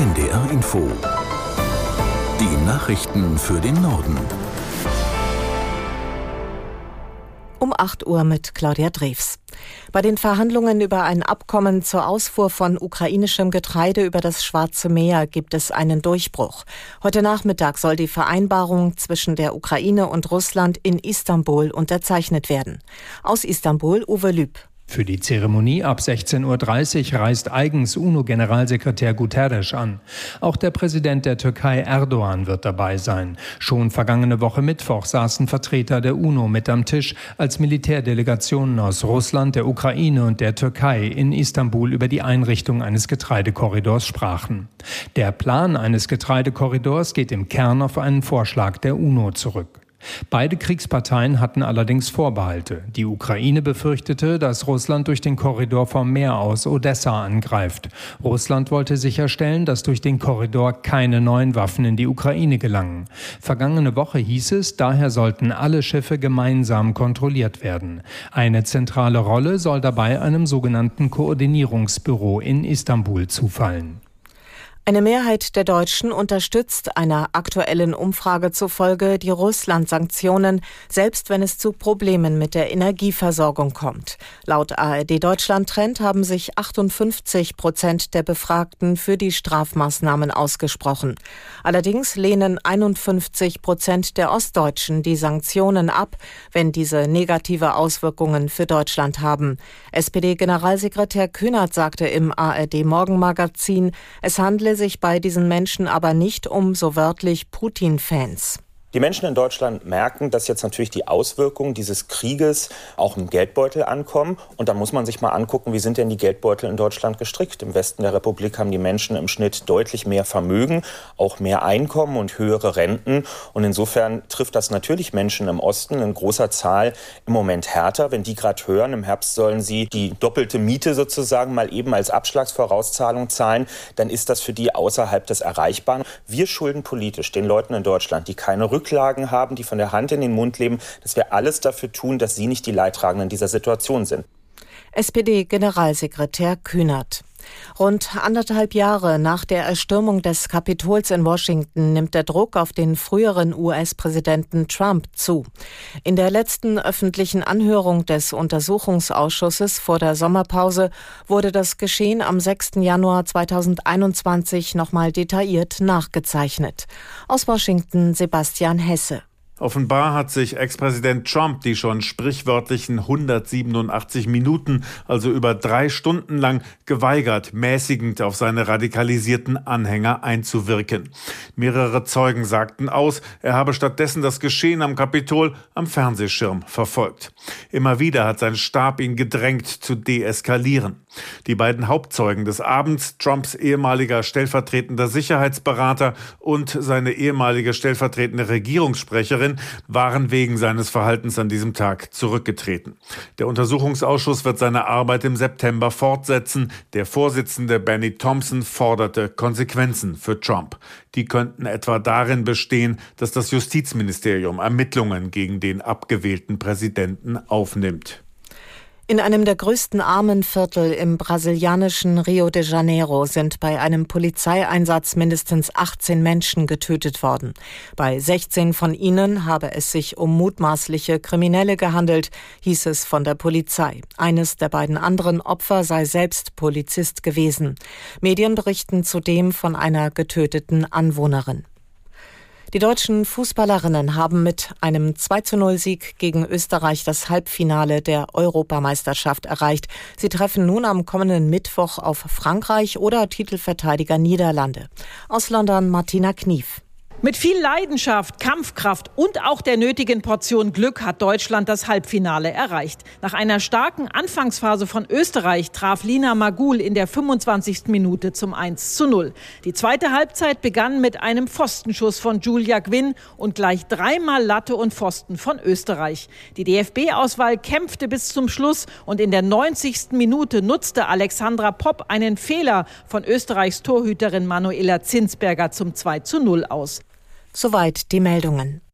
NDR Info. Die Nachrichten für den Norden. Um 8 Uhr mit Claudia Drews. Bei den Verhandlungen über ein Abkommen zur Ausfuhr von ukrainischem Getreide über das Schwarze Meer gibt es einen Durchbruch. Heute Nachmittag soll die Vereinbarung zwischen der Ukraine und Russland in Istanbul unterzeichnet werden. Aus Istanbul Uwe Lüb. Für die Zeremonie ab 16.30 Uhr reist eigens UNO-Generalsekretär Guterres an. Auch der Präsident der Türkei Erdogan wird dabei sein. Schon vergangene Woche Mittwoch saßen Vertreter der UNO mit am Tisch, als Militärdelegationen aus Russland, der Ukraine und der Türkei in Istanbul über die Einrichtung eines Getreidekorridors sprachen. Der Plan eines Getreidekorridors geht im Kern auf einen Vorschlag der UNO zurück. Beide Kriegsparteien hatten allerdings Vorbehalte. Die Ukraine befürchtete, dass Russland durch den Korridor vom Meer aus Odessa angreift. Russland wollte sicherstellen, dass durch den Korridor keine neuen Waffen in die Ukraine gelangen. Vergangene Woche hieß es, daher sollten alle Schiffe gemeinsam kontrolliert werden. Eine zentrale Rolle soll dabei einem sogenannten Koordinierungsbüro in Istanbul zufallen. Eine Mehrheit der Deutschen unterstützt einer aktuellen Umfrage zufolge die Russland-Sanktionen, selbst wenn es zu Problemen mit der Energieversorgung kommt. Laut ARD Deutschland Trend haben sich 58% der Befragten für die Strafmaßnahmen ausgesprochen. Allerdings lehnen 51% der Ostdeutschen die Sanktionen ab, wenn diese negative Auswirkungen für Deutschland haben. SPD-Generalsekretär Kühnert sagte im ARD-Morgenmagazin, es handle sich bei diesen Menschen aber nicht um so wörtlich Putin-Fans. Die Menschen in Deutschland merken, dass jetzt natürlich die Auswirkungen dieses Krieges auch im Geldbeutel ankommen. Und da muss man sich mal angucken, wie sind denn die Geldbeutel in Deutschland gestrickt? Im Westen der Republik haben die Menschen im Schnitt deutlich mehr Vermögen, auch mehr Einkommen und höhere Renten. Und insofern trifft das natürlich Menschen im Osten in großer Zahl im Moment härter. Wenn die gerade hören, im Herbst sollen sie die doppelte Miete sozusagen mal eben als Abschlagsvorauszahlung zahlen, dann ist das für die außerhalb des Erreichbaren. Wir schulden politisch den Leuten in Deutschland, die keine Rücklagen haben, die von der Hand in den Mund leben, dass wir alles dafür tun, dass sie nicht die Leidtragenden dieser Situation sind. SPD-Generalsekretär Kühnert. Rund 1,5 Jahre nach der Erstürmung des Kapitols in Washington nimmt der Druck auf den früheren US-Präsidenten Trump zu. In der letzten öffentlichen Anhörung des Untersuchungsausschusses vor der Sommerpause wurde das Geschehen am 6. Januar 2021 nochmal detailliert nachgezeichnet. Aus Washington Sebastian Hesse. Offenbar hat sich Ex-Präsident Trump die schon sprichwörtlichen 187 Minuten, also über 3 Stunden lang, geweigert, mäßigend auf seine radikalisierten Anhänger einzuwirken. Mehrere Zeugen sagten aus, er habe stattdessen das Geschehen am Kapitol am Fernsehschirm verfolgt. Immer wieder hat sein Stab ihn gedrängt, zu deeskalieren. Die beiden Hauptzeugen des Abends, Trumps ehemaliger stellvertretender Sicherheitsberater und seine ehemalige stellvertretende Regierungssprecherin, waren wegen seines Verhaltens an diesem Tag zurückgetreten. Der Untersuchungsausschuss wird seine Arbeit im September fortsetzen. Der Vorsitzende Benny Thompson forderte Konsequenzen für Trump. Die könnten etwa darin bestehen, dass das Justizministerium Ermittlungen gegen den abgewählten Präsidenten aufnimmt. In einem der größten Armenviertel im brasilianischen Rio de Janeiro sind bei einem Polizeieinsatz mindestens 18 Menschen getötet worden. Bei 16 von ihnen habe es sich um mutmaßliche Kriminelle gehandelt, hieß es von der Polizei. Eines der beiden anderen Opfer sei selbst Polizist gewesen. Medien berichten zudem von einer getöteten Anwohnerin. Die deutschen Fußballerinnen haben mit einem 2:0-Sieg gegen Österreich das Halbfinale der Europameisterschaft erreicht. Sie treffen nun am kommenden Mittwoch auf Frankreich oder Titelverteidiger Niederlande. Aus London Martina Knief. Mit viel Leidenschaft, Kampfkraft und auch der nötigen Portion Glück hat Deutschland das Halbfinale erreicht. Nach einer starken Anfangsphase von Österreich traf Lina Magul in der 25. Minute zum 1:0. Die zweite Halbzeit begann mit einem Pfostenschuss von Julia Gwynn und gleich 3-mal Latte und Pfosten von Österreich. Die DFB-Auswahl kämpfte bis zum Schluss und in der 90. Minute nutzte Alexandra Popp einen Fehler von Österreichs Torhüterin Manuela Zinsberger zum 2:0 aus. Soweit die Meldungen.